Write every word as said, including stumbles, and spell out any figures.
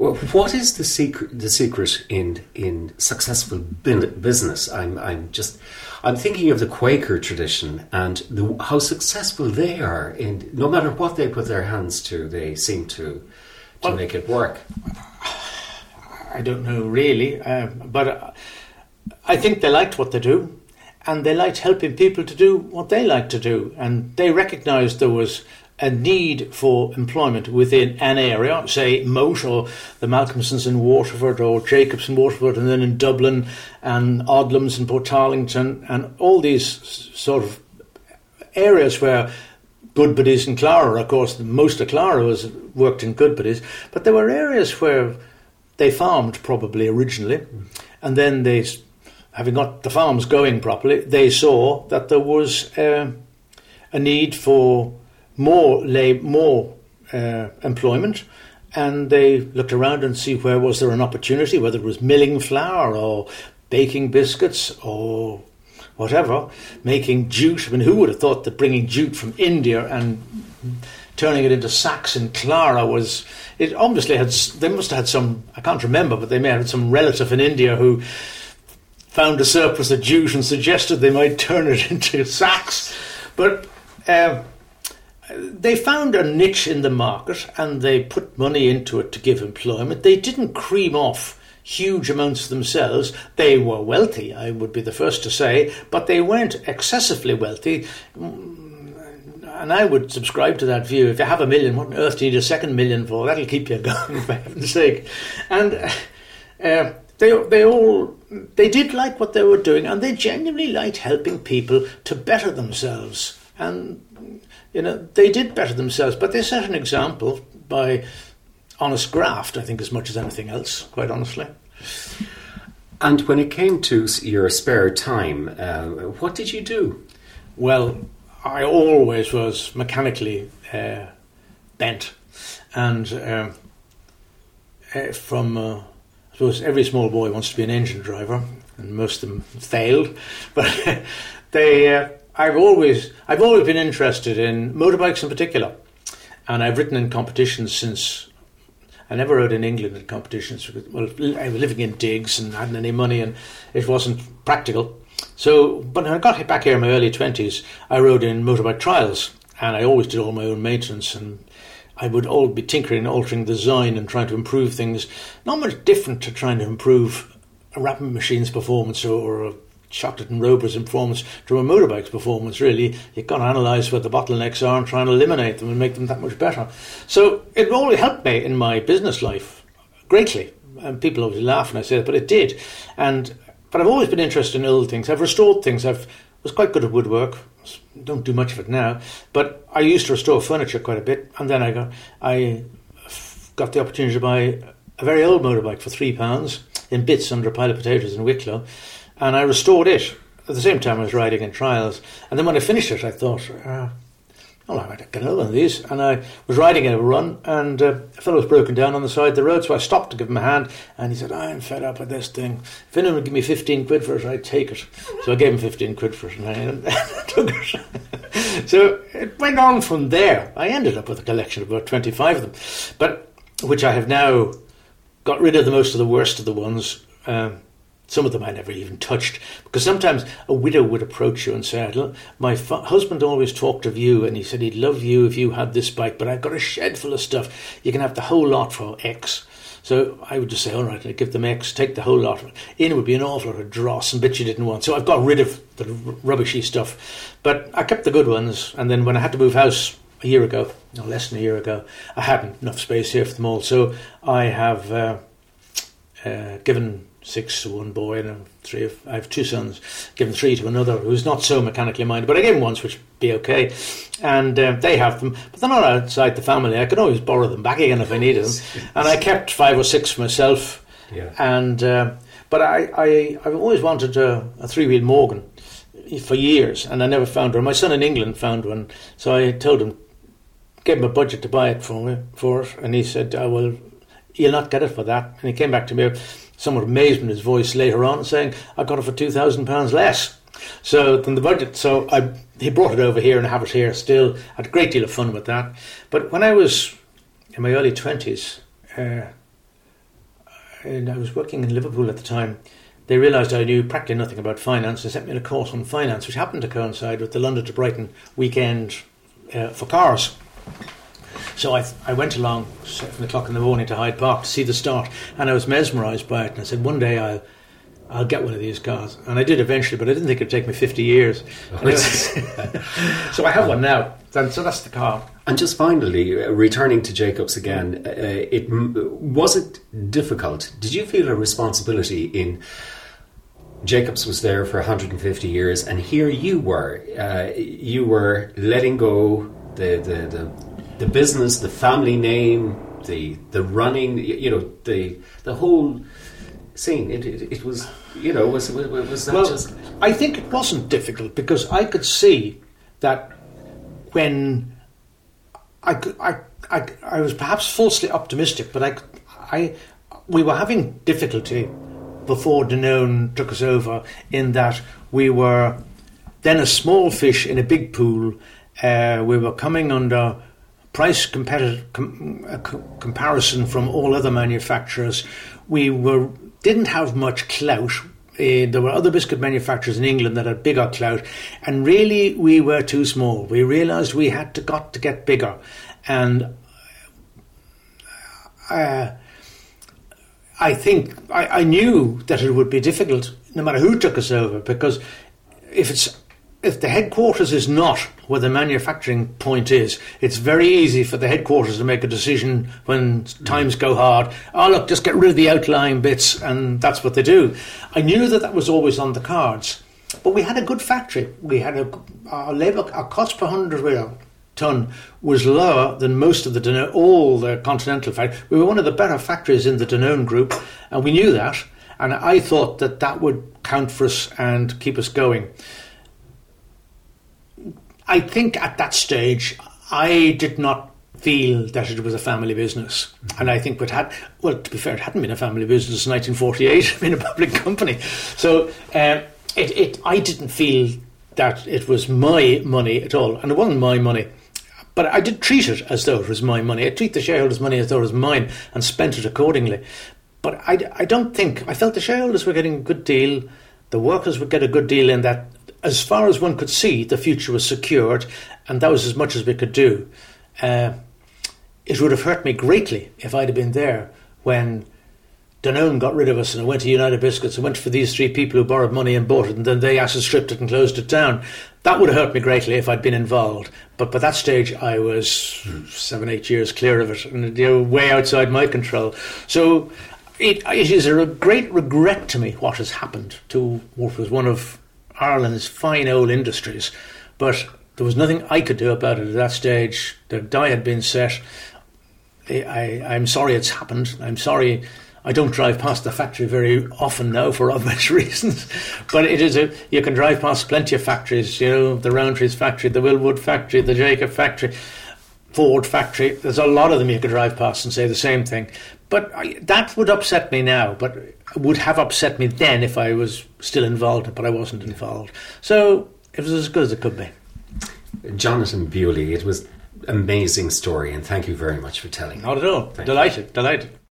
Well, what is the secret? The secret in in successful business? I'm I'm just I'm thinking of the Quaker tradition and the, how successful they are. In no matter what they put their hands to, they seem to to well, make it work. I don't know really, uh, but uh, I think they liked what they do, and they liked helping people to do what they like to do, and they recognised there was a need for employment within an area, say Moat or the Malcolmsons in Waterford or Jacobs in Waterford, and then in Dublin and Odlums and Portarlington and all these sort of areas where Goodbody's and Clara, of course, most of Clara was worked in Goodbody's, but there were areas where they farmed probably originally, and then they, having got the farms going properly, they saw that there was uh, a need for more lab, more uh, employment, and they looked around and see where was there an opportunity, whether it was milling flour or baking biscuits or whatever, making jute. I mean, who would have thought that bringing jute from India and turning it into sacks in Clara was, it obviously had, they must have had some, I can't remember, but they may have had some relative in India who found a surplus of jute and suggested they might turn it into sacks. But uh, they found a niche in the market and they put money into it to give employment. They didn't cream off huge amounts themselves. They were wealthy, I would be the first to say, but they weren't excessively wealthy. And I would subscribe to that view. If you have a million, what on earth do you need a second million for? That'll keep you going, for heaven's sake. And uh, they they all they did like what they were doing, and they genuinely liked helping people to better themselves. And you know, they did better themselves, but they set an example by honest graft, I think, as much as anything else, quite honestly. And when it came to your spare time, uh, what did you do? Well, I always was mechanically uh, bent, and uh, uh, from uh, I suppose every small boy wants to be an engine driver, and most of them failed. But they, uh, I've always, I've always been interested in motorbikes in particular, and I've ridden in competitions since. I never rode in England in competitions. Well, I was living in digs and hadn't any money, and it wasn't practical. So, but when I got back here in my early twenties, I rode in motorbike trials, and I always did all my own maintenance, and I would all be tinkering and altering the design and trying to improve things. Not much different to trying to improve a Rapid Machine's performance or, or a Chocolate and Rover's performance to a motorbike's performance, really. You've got to analyse what the bottlenecks are and try and eliminate them and make them that much better. So it always helped me in my business life greatly. And people always laugh when I say that, but it did. And But I've always been interested in old things. I've restored things. I was quite good at woodwork. Don't do much of it now. But I used to restore furniture quite a bit. And then I got I got the opportunity to buy a very old motorbike for three pounds in bits under a pile of potatoes in Wicklow. And I restored it at the same time I was riding in trials. And then when I finished it, I thought, uh, oh, I might get another one of these. And I was riding in a run, and uh, a fellow was broken down on the side of the road, so I stopped to give him a hand, and he said, I'm fed up with this thing. If anyone would give me fifteen quid for it, I'd take it. So I gave him fifteen quid for it, and I took it. So it went on from there. I ended up with a collection of about twenty-five of them, but which I have now got rid of the most of the worst of the ones. Um, Some of them I never even touched, because sometimes a widow would approach you and say, my fa- husband always talked of you, and he said he'd love you if you had this bike, but I've got a shed full of stuff. You can have the whole lot for X. So I would just say, all right, I'd give them X, take the whole lot. In would be an awful lot of dross and bits you didn't want. So I've got rid of the r- rubbishy stuff. But I kept the good ones, and then when I had to move house a year ago, no, less than a year ago, I hadn't enough space here for them all. So I have uh, uh, given six to one boy, and three of, I have two sons, given three to another who's not so mechanically minded, but I gave him ones which would be okay, and uh, they have them, but they're not outside the family. I could always borrow them back again if I needed them, and I kept five or six for myself. Yeah. And uh, but I, I, I've always wanted a, a three-wheel Morgan for years, and I never found one. My son in England found one, so I told him, gave him a budget to buy it for me, for it, and he said, oh, well, you'll not get it for that. And he came back to me, somewhat amazed in his voice later on, saying, I got it for two thousand pounds less so than the budget. So I, he brought it over here and I have it here still. I had a great deal of fun with that. But when I was in my early twenties, uh, and I was working in Liverpool at the time, they realised I knew practically nothing about finance and sent me on a course on finance, which happened to coincide with the London to Brighton weekend uh, for cars. So I, I went along seven o'clock in the morning to Hyde Park to see the start, and I was mesmerised by it. And I said, one day I'll I'll get one of these cars, and I did eventually, but I didn't think it'd take me fifty years. Anyway, so I have one now, and so that's the car. And just finally, uh, returning to Jacobs again, uh, it was it difficult? Did you feel a responsibility in? Jacobs was there for one hundred fifty years, and here you were. Uh, you were letting go the the, the the business, the family name, the the running. You know, the the whole scene. It it, it was you know was was that well, just? I think it wasn't difficult because I could see that when I could, I I I was perhaps falsely optimistic, but I I we were having difficulty before Danone took us over, in that we were then a small fish in a big pool. Uh, we were coming under price competitive com, uh, co- comparison from all other manufacturers. We were didn't have much clout. Uh, there were other biscuit manufacturers in England that had bigger clout, and really we were too small. We realised we had to got to get bigger, and uh, I think I, I knew that it would be difficult no matter who took us over, because if it's if the headquarters is not where the manufacturing point is, it's very easy for the headquarters to make a decision when times go hard. Oh, look, just get rid of the outlying bits, and that's what they do. I knew that that was always on the cards, but we had a good factory. We had a our labour, our cost per hundred real ton was lower than most of the Danone, all the Continental factories. We were one of the better factories in the Danone group, and we knew that, and I thought that that would count for us and keep us going. I think at that stage I did not feel that it was a family business, and I think it had, well, to be fair, it hadn't been a family business in nineteen forty-eight. It had been a public company, so uh, it, it I didn't feel that it was my money at all, and it wasn't my money. But I did treat it as though it was my money. I treat the shareholders' money as though it was mine and spent it accordingly. But I, I don't think... I felt the shareholders were getting a good deal. The workers would get a good deal in that, as far as one could see, the future was secured, and that was as much as we could do. Uh, it would have hurt me greatly if I'd have been there when Danone got rid of us and I went to United Biscuits and went for these three people who borrowed money and bought it, and then they acid stripped it and closed it down. That would have hurt me greatly if I'd been involved. But by that stage, I was seven, eight years clear of it, and you know, way outside my control. So it, it is a great regret to me what has happened to what was one of Ireland's fine old industries. But there was nothing I could do about it at that stage. The die had been set. I, I, I'm sorry it's happened. I'm sorry I don't drive past the factory very often now for obvious reasons, but it is a, you can drive past plenty of factories, you know, the Rowntree's factory, the Willwood factory, the Jacob factory, Ford factory. There's a lot of them you could drive past and say the same thing. But I, that would upset me now, but would have upset me then if I was still involved, but I wasn't involved. So it was as good as it could be. Jonathan Bewley, it was an amazing story, and thank you very much for telling. Not at all. Thank delighted, you. delighted.